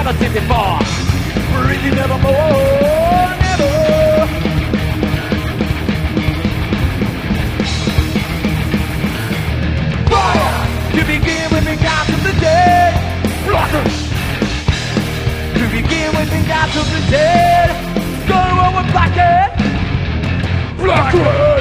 never seen before. Breathing nevermore, never. Fire to begin with me down to the dead. Blockers to begin with me down to the dead. Go over blackhead. Blockers.